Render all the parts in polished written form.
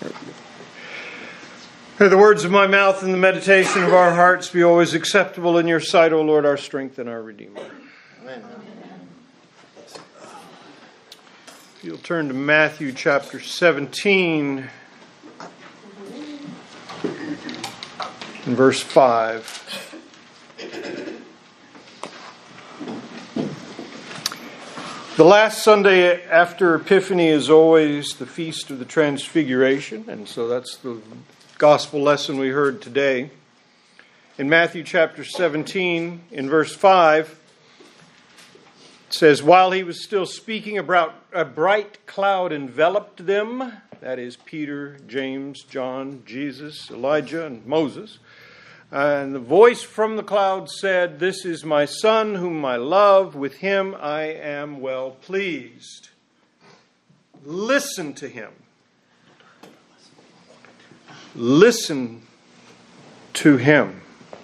May the words of my mouth and the meditation of our hearts be always acceptable in your sight, O Lord, our strength and our Redeemer. Amen. If you'll turn to Matthew chapter 17 and verse 5. The last Sunday after Epiphany is always the Feast of the Transfiguration, and so that's the gospel lesson we heard today. In Matthew chapter 17, in verse 5, it says, "While he was still speaking, a bright cloud enveloped them," that is Peter, James, John, Jesus, Elijah, and Moses. "And the voice from the cloud said, 'This is my Son whom I love. With him I am well pleased. Listen to him.'" Listen to him.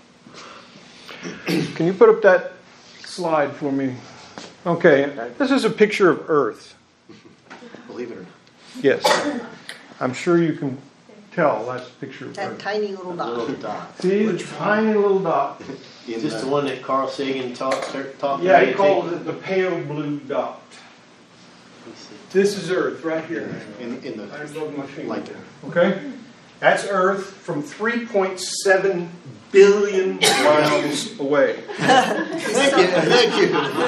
Can you put up that slide for me? Okay, this is a picture of Earth. Believe it or not. Yes. I'm sure you can tell that's a picture of That Earth. tiny little dot. Little dot. See, the tiny little dot. In Just the one that Carl Sagan talked Yeah, he calls it the pale blue dot. This is Earth right here. in the I above my finger. like it. Okay? That's Earth from 3.7 billion miles away. Thank you.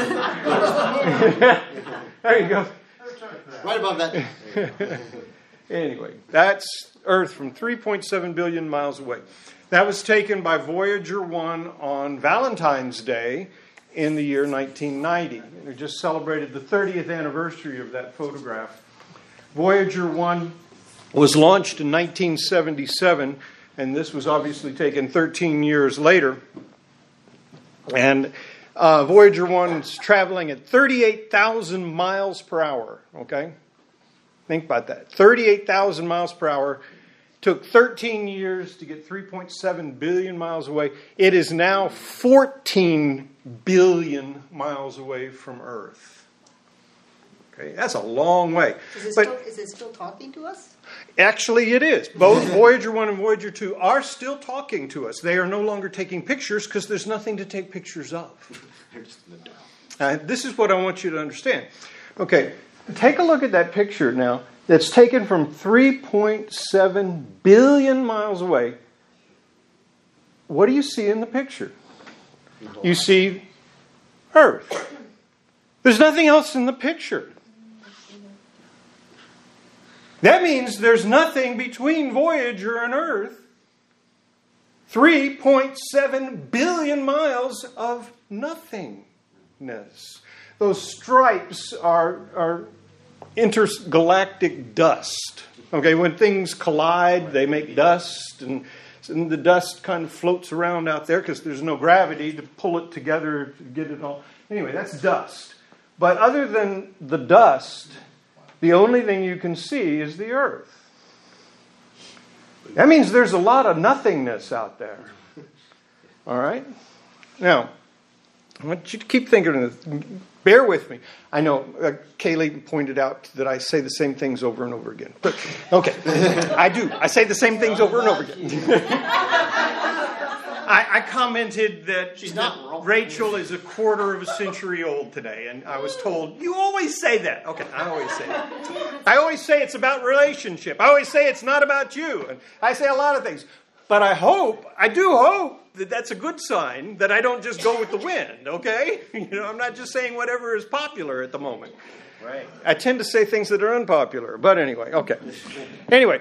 There you go. Right above that. Anyway, that's Earth from 3.7 billion miles away. That was taken by Voyager 1 on Valentine's Day in the year 1990. They just celebrated the 30th anniversary of that photograph. Voyager 1 was launched in 1977, and this was obviously taken 13 years later. And Voyager 1 is traveling at 38,000 miles per hour, okay? Think about that. 38,000 miles per hour. Took 13 years to get 3.7 billion miles away. It is now 14 billion miles away from Earth. Okay, that's a long way. Is it still talking to us? Actually, it is. Both Voyager 1 and Voyager 2 are still talking to us. They are no longer taking pictures because there's nothing to take pictures of. This is what I want you to understand. Okay, take a look at that picture now that's taken from 3.7 billion miles away. What do you see in the picture? You see Earth. There's nothing else in the picture. That means there's nothing between Voyager and Earth. 3.7 billion miles of nothingness. Those stripes are intergalactic dust. Okay, when things collide, they make dust, and the dust kind of floats around out there because there's no gravity to pull it together to get it all. Anyway, that's dust. But other than the dust, the only thing you can see is the Earth. That means there's a lot of nothingness out there. All right? Now, I want you to keep thinking of this. Bear with me. I know Kaylee pointed out that I say the same things over and over again. But, okay, I do. I say the same things over and over again. I commented that She's not wrong. Rachel is a quarter of a century old today, and I was told, you always say that. Okay, I always say that. I always say it's about relationship. I always say it's not about you. And I say a lot of things. But I do hope that that's a good sign that I don't just go with the wind, okay? I'm not just saying whatever is popular at the moment. Right. I tend to say things that are unpopular. But anyway, okay. Anyway.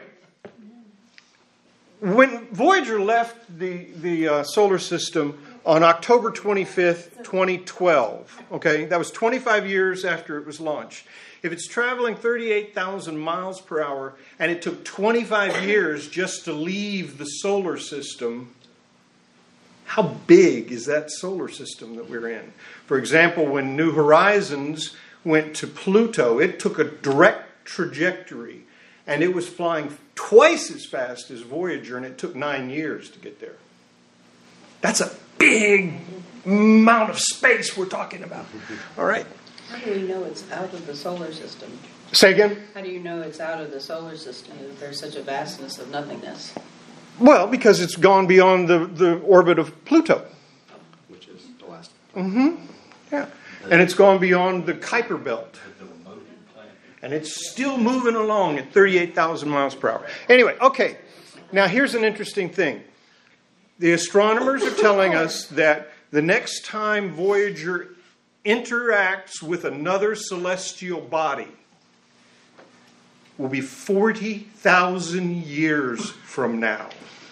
When Voyager left the solar system on October 25th, 2012, okay, that was 25 years after it was launched. If it's traveling 38,000 miles per hour and it took 25 years just to leave the solar system, how big is that solar system that we're in? For example, when New Horizons went to Pluto, it took a direct trajectory. And it was flying twice as fast as Voyager, and it took 9 years to get there. That's a big amount of space we're talking about. All right? How do we know it's out of the solar system? Say again? How do you know it's out of the solar system? Is there such a vastness of nothingness? Well, because it's gone beyond the orbit of Pluto. Which is the last. Yeah. And it's gone beyond the Kuiper Belt. And it's still moving along at 38,000 miles per hour. Anyway, okay. Now here's an interesting thing. The astronomers are telling us that the next time Voyager interacts with another celestial body will be 40,000 years from now.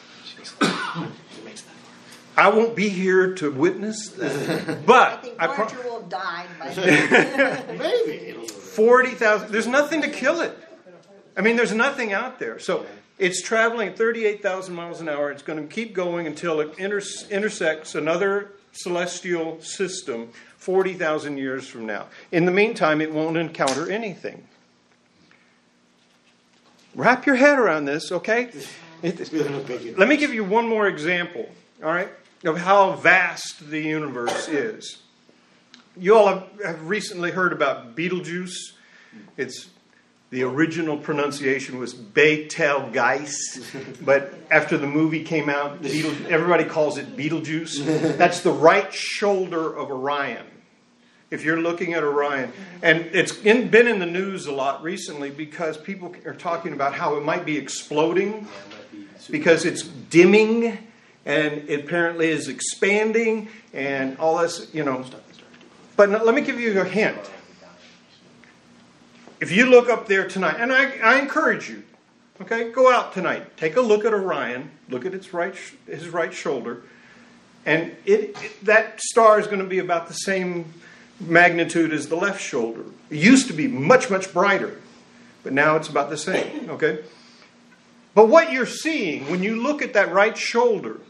I won't be here to witness that, but I think Voyager will have died by then. Maybe. 40,000. There's nothing to kill it. I mean, there's nothing out there. So it's traveling at 38,000 miles an hour. It's going to keep going until it intersects another celestial system 40,000 years from now. In the meantime, it won't encounter anything. Wrap your head around this, okay? Let me give you one more example, all right, of how vast the universe is. You all have recently heard about Betelgeuse. The original pronunciation was Betelgeuse, but after the movie came out, everybody calls it Betelgeuse. That's the right shoulder of Orion. If you're looking at Orion, and it's been in the news a lot recently because people are talking about how it might be exploding because it's dimming and it apparently is expanding and all this, But let me give you a hint. If you look up there tonight, and I encourage you, okay, go out tonight, take a look at Orion, look at his right shoulder, and that star is going to be about the same magnitude as the left shoulder. It used to be much, much brighter, but now it's about the same, okay? But what you're seeing when you look at that right shoulder,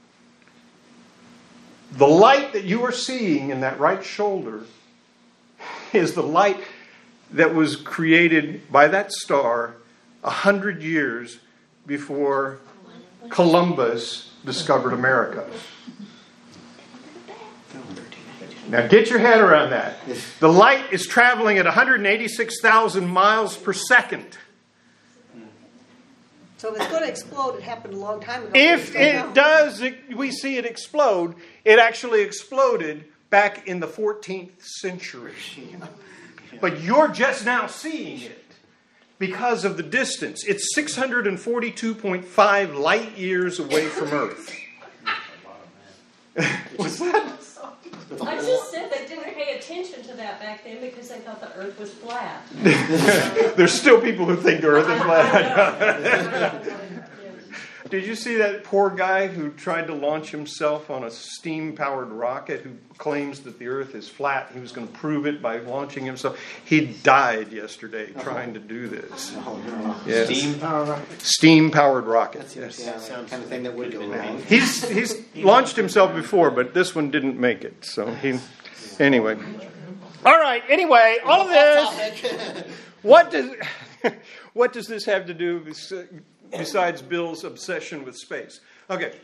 the light that you are seeing in that right shoulder is the light that was created by that star 100 years before Columbus discovered America. Now get your head around that. The light is traveling at 186,000 miles per second. So if it's going to explode, it happened a long time ago. If it does, we see it explode. It actually exploded back in the 14th century. But you're just now seeing it because of the distance. It's 642.5 light years away from Earth. What's that? I just said they didn't pay attention to that back then because they thought the Earth was flat. There's still people who think the Earth is flat. Did you see that poor guy who tried to launch himself on a steam-powered rocket who claims that the Earth is flat? He was going to prove it by launching himself. He died yesterday trying to do this. Yes. Steam-powered rocket? Steam-powered rocket. Yes. Yeah, kind of thing that would go wrong. He's launched himself before, but this one didn't make it. So anyway. All right. Anyway, all of this. What does this have to do with, besides Bill's obsession with space? Okay.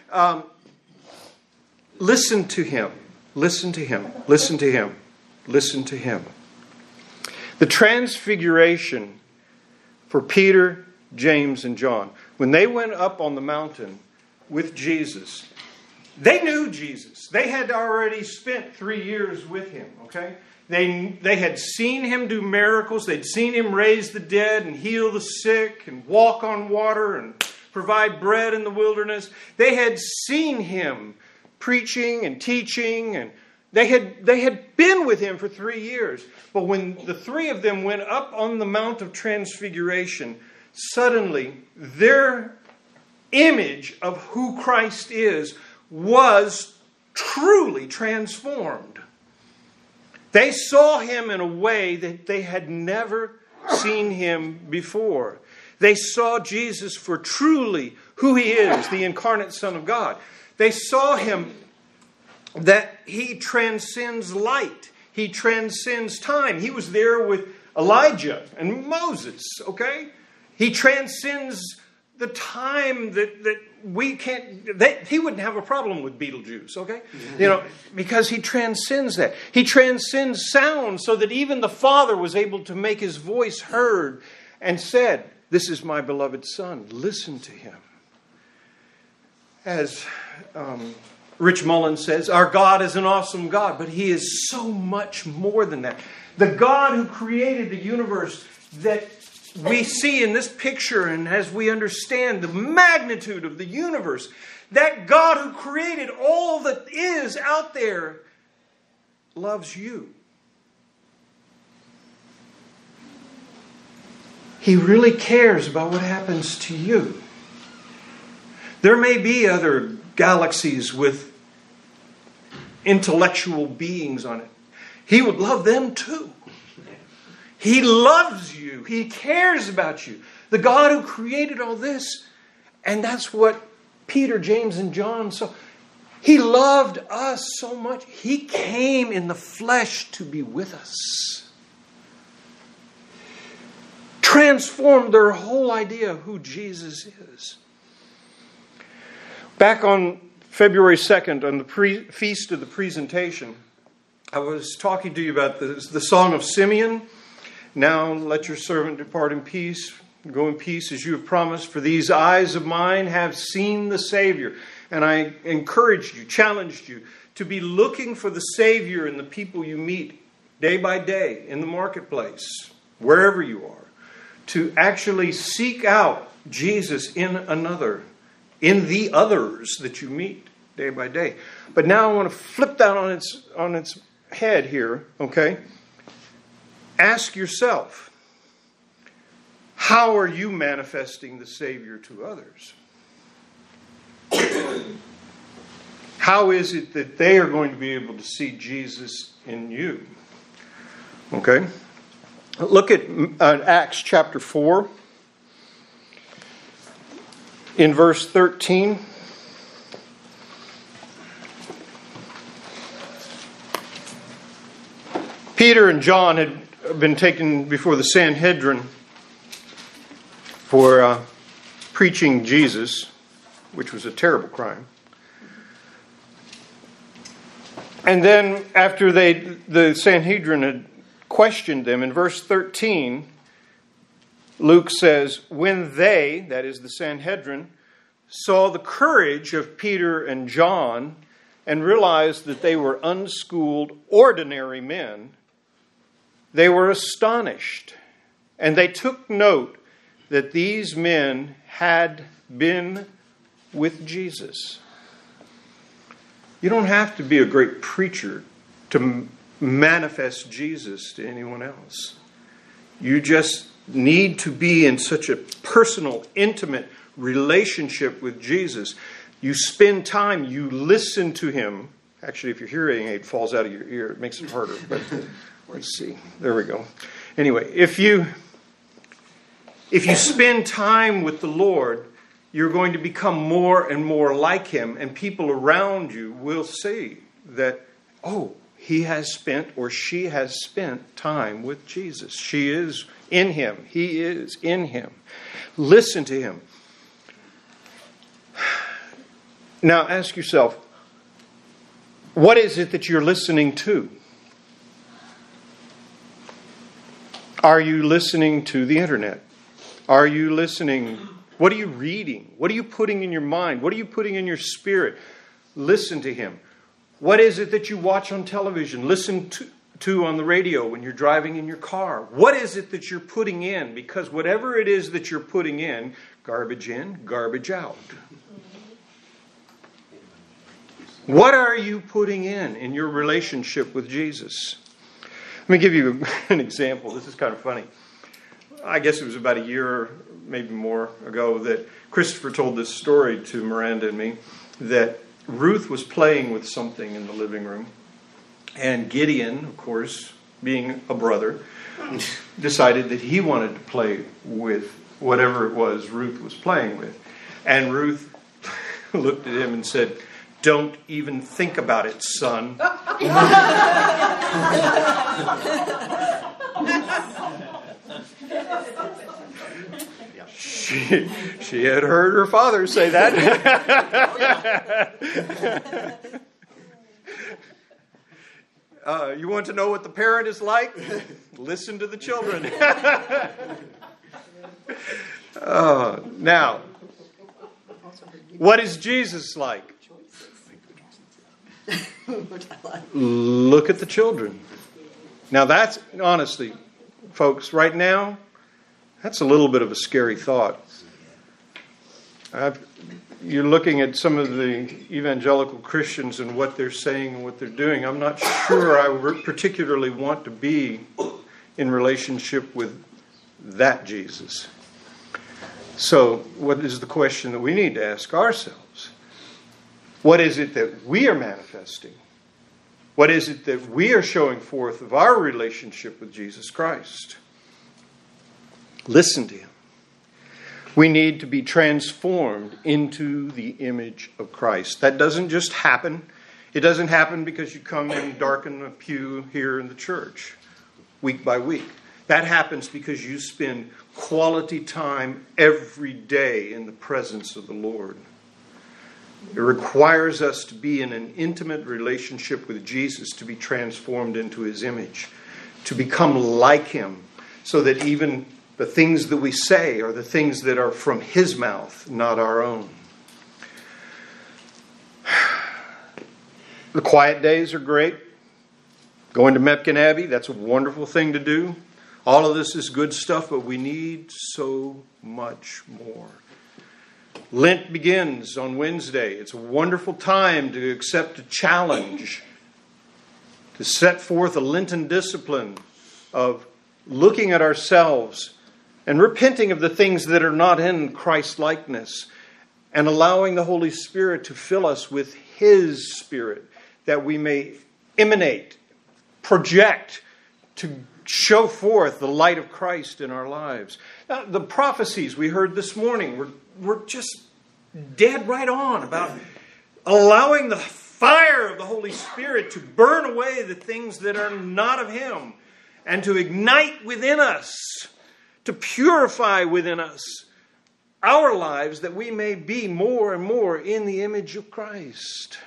Listen to him. Listen to him. Listen to him. Listen to him. The transfiguration for Peter, James, and John, when they went up on the mountain with Jesus, they knew Jesus. They had already spent 3 years with him, okay? They had seen him do miracles. They'd seen him raise the dead and heal the sick and walk on water and provide bread in the wilderness. They had seen him preaching and teaching, and they had been with him for 3 years. But when the three of them went up on the Mount of Transfiguration, suddenly their image of who Christ is was truly transformed. They saw him in a way that they had never seen him before. They saw Jesus for truly who he is, the incarnate Son of God. They saw him that he transcends light. He transcends time. He was there with Elijah and Moses, okay? He transcends the time that we can't, he wouldn't have a problem with Beetlejuice, okay? Because he transcends that. He transcends sound so that even the Father was able to make his voice heard and said, "This is my beloved Son, listen to him." As Rich Mullins says, our God is an awesome God, but he is so much more than that. The God who created the universe that we see in this picture, and as we understand the magnitude of the universe, that God who created all that is out there loves you. He really cares about what happens to you. There may be other galaxies with intellectual beings on it. He would love them too. He loves you. He cares about you. The God who created all this. And that's what Peter, James, and John saw. He loved us so much. He came in the flesh to be with us. Transformed their whole idea of who Jesus is. Back on February 2nd, on the Feast of the Presentation, I was talking to you about the Song of Simeon. Now let your servant depart in peace. Go in peace as you have promised. For these eyes of mine have seen the Savior. And I encouraged you, challenged you to be looking for the Savior in the people you meet day by day in the marketplace, wherever you are. To actually seek out Jesus in the others that you meet day by day. But now I want to flip that on its head here, okay? Ask yourself, how are you manifesting the Savior to others? How is it that they are going to be able to see Jesus in you? Okay? Look at Acts chapter 4. In verse 13. Peter and John had been taken before the Sanhedrin for preaching Jesus, which was a terrible crime. And then after the Sanhedrin had questioned them, in verse 13, Luke says, when they, that is the Sanhedrin, saw the courage of Peter and John and realized that they were unschooled, ordinary men, they were astonished. And they took note that these men had been with Jesus. You don't have to be a great preacher to manifest Jesus to anyone else. You just need to be in such a personal, intimate relationship with Jesus. You spend time, you listen to him. Actually, if your hearing aid falls out of your ear, it makes it harder. But let's see. There we go. Anyway, if you spend time with the Lord, you're going to become more and more like him, and people around you will see that, oh, he has spent or she has spent time with Jesus. She is in him. He is in him. Listen to him. Now ask yourself, what is it that you're listening to? Are you listening to the internet? Are you listening? What are you reading? What are you putting in your mind? What are you putting in your spirit? Listen to him. What is it that you watch on television? Listen to on the radio when you're driving in your car? What is it that you're putting in? Because whatever it is that you're putting in, garbage in, garbage out. What are you putting in your relationship with Jesus? Let me give you an example. This is kind of funny. I guess it was about a year, maybe more ago, that Christopher told this story to Miranda and me, that Ruth was playing with something in the living room, and Gideon, of course, being a brother, decided that he wanted to play with whatever it was Ruth was playing with. And Ruth looked at him and said, "Don't even think about it, son." She had heard her father say that. You want to know what the parent is like? Listen to the children. Now, what is Jesus like? Look at the children. Now that's, honestly, folks, right now, that's a little bit of a scary thought. You're looking at some of the evangelical Christians and what they're saying and what they're doing. I'm not sure I particularly want to be in relationship with that Jesus. So, what is the question that we need to ask ourselves? What is it that we are manifesting? What is it that we are showing forth of our relationship with Jesus Christ? Listen to Him. We need to be transformed into the image of Christ. That doesn't just happen. It doesn't happen because you come and darken a pew here in the church week by week. That happens because you spend quality time every day in the presence of the Lord. It requires us to be in an intimate relationship with Jesus to be transformed into His image, to become like Him, so that even the things that we say are the things that are from His mouth, not our own. The quiet days are great. Going to Mepkin Abbey, that's a wonderful thing to do. All of this is good stuff, but we need so much more. Lent begins on Wednesday. It's a wonderful time to accept a challenge, to set forth a Lenten discipline of looking at ourselves and repenting of the things that are not in Christ-likeness and allowing the Holy Spirit to fill us with His Spirit that we may emanate, project, to show forth the light of Christ in our lives. Now, the prophecies we heard this morning were just dead right on about allowing the fire of the Holy Spirit to burn away the things that are not of Him and to ignite within us, to purify within us our lives that we may be more and more in the image of Christ.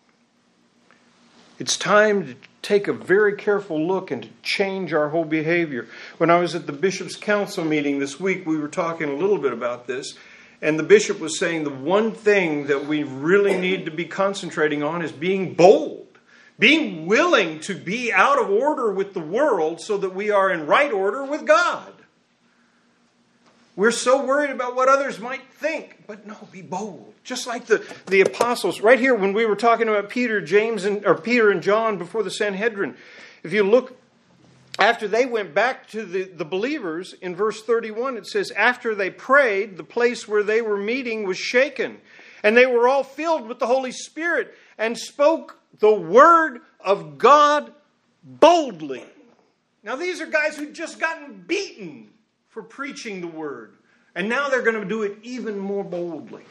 It's time to take a very careful look and to change our whole behavior. When I was at the Bishop's Council meeting this week, we were talking a little bit about this, and the Bishop was saying the one thing that we really need to be concentrating on is being bold, being willing to be out of order with the world so that we are in right order with God. We're so worried about what others might think. But no, be bold. Just like the apostles. Right here when we were talking about Peter and John before the Sanhedrin. If you look, after they went back to the believers, in verse 31 it says, after they prayed, the place where they were meeting was shaken. And they were all filled with the Holy Spirit and spoke the word of God boldly. Now these are guys who'd just gotten beaten for preaching the word. And now they're going to do it even more boldly.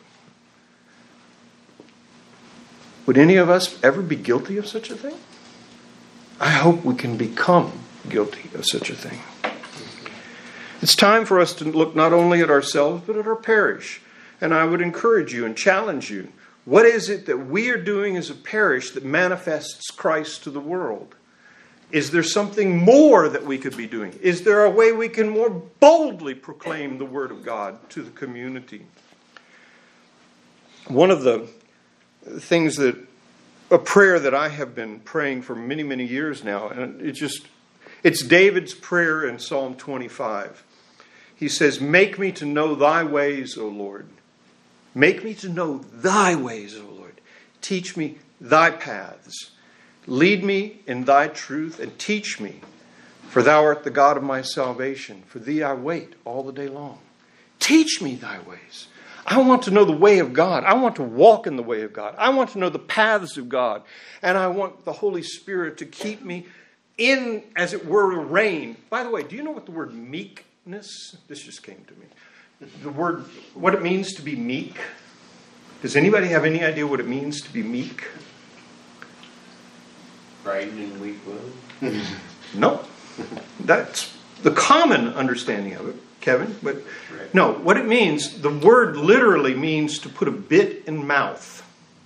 Would any of us ever be guilty of such a thing? I hope we can become guilty of such a thing. It's time for us to look not only at ourselves, but at our parish. And I would encourage you and challenge you. What is it that we are doing as a parish that manifests Christ to the world? Is there something more that we could be doing? Is there a way we can more boldly proclaim the Word of God to the community? One of the things a prayer that I have been praying for many, many years now, and it's David's prayer in Psalm 25. He says, make me to know thy ways, O Lord. Make me to know thy ways, O Lord. Teach me thy paths. Lead me in thy truth and teach me, for thou art the God of my salvation. For thee I wait all the day long. Teach me thy ways. I want to know the way of God. I want to walk in the way of God. I want to know the paths of God. And I want the Holy Spirit to keep me in, as it were, a reign. By the way, do you know what the word meekness, this just came to me. The word, what it means to be meek. Does anybody have any idea what it means to be meek? Right and weak will. No. That's the common understanding of it. Kevin. But no, what it means, the word literally means to put a bit in mouth.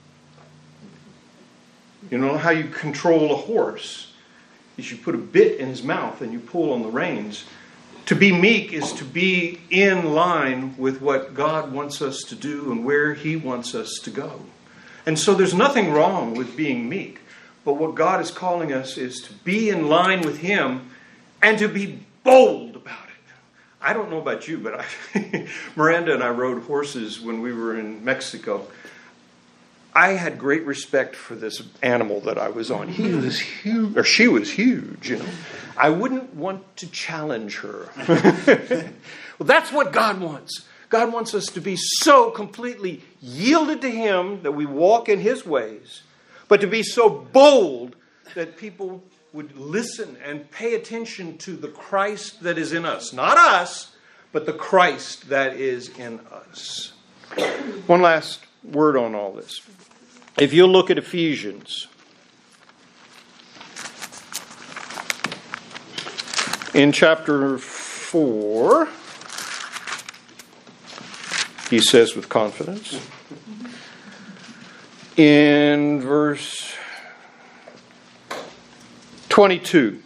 You know how you control a horse? Is you put a bit in his mouth and you pull on the reins. To be meek is to be in line with what God wants us to do and where He wants us to go. And so there's nothing wrong with being meek. But what God is calling us is to be in line with Him and to be bold about it. I don't know about you, but Miranda and I rode horses when we were in Mexico. I had great respect for this animal that I was on. He was huge, or she was huge, you know. I wouldn't want to challenge her. Well, that's what God wants. God wants us to be so completely yielded to Him that we walk in His ways, but to be so bold that people would listen and pay attention to the Christ that is in us. Not us, but the Christ that is in us. One last word on all this. If you look at Ephesians, in chapter 4, he says with confidence, in verse 22,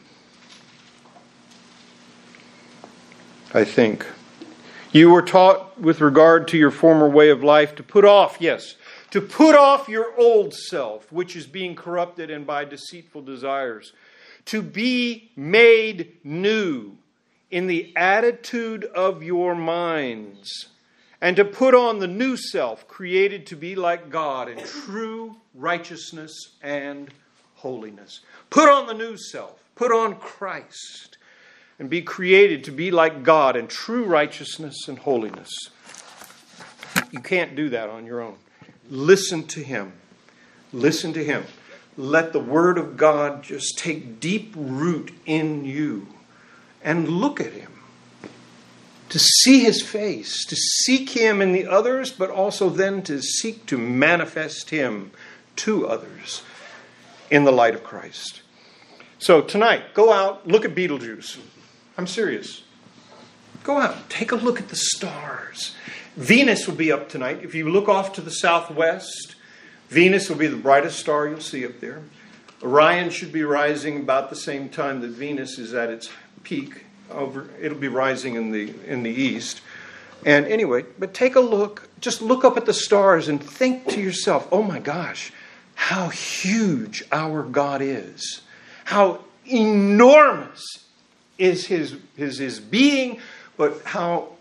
I think, you were taught with regard to your former way of life to put off, to put off your old self, which is being corrupted and by deceitful desires, to be made new in the attitude of your minds, and to put on the new self, created to be like God in true righteousness and holiness. Put on the new self, put on Christ, and be created to be like God in true righteousness and holiness. You can't do that on your own. Listen to Him. Listen to Him. Let the Word of God just take deep root in you. And look at Him. To see His face. To seek Him in the others, but also then to seek to manifest Him to others in the light of Christ. So tonight, go out, look at Betelgeuse. I'm serious. Go out, take a look at the stars. Venus will be up tonight. If you look off to the southwest, Venus will be the brightest star you'll see up there. Orion should be rising about the same time that Venus is at its peak. It'll be rising in the east. And anyway, but take a look. Just look up at the stars and think to yourself, oh my gosh, how huge our God is. How enormous is his being, but how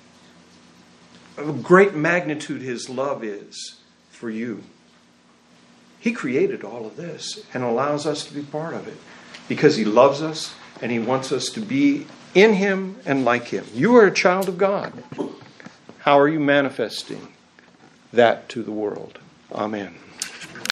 of great magnitude His love is for you. He created all of this and allows us to be part of it because He loves us and He wants us to be in Him and like Him. You are a child of God. How are you manifesting that to the world? Amen.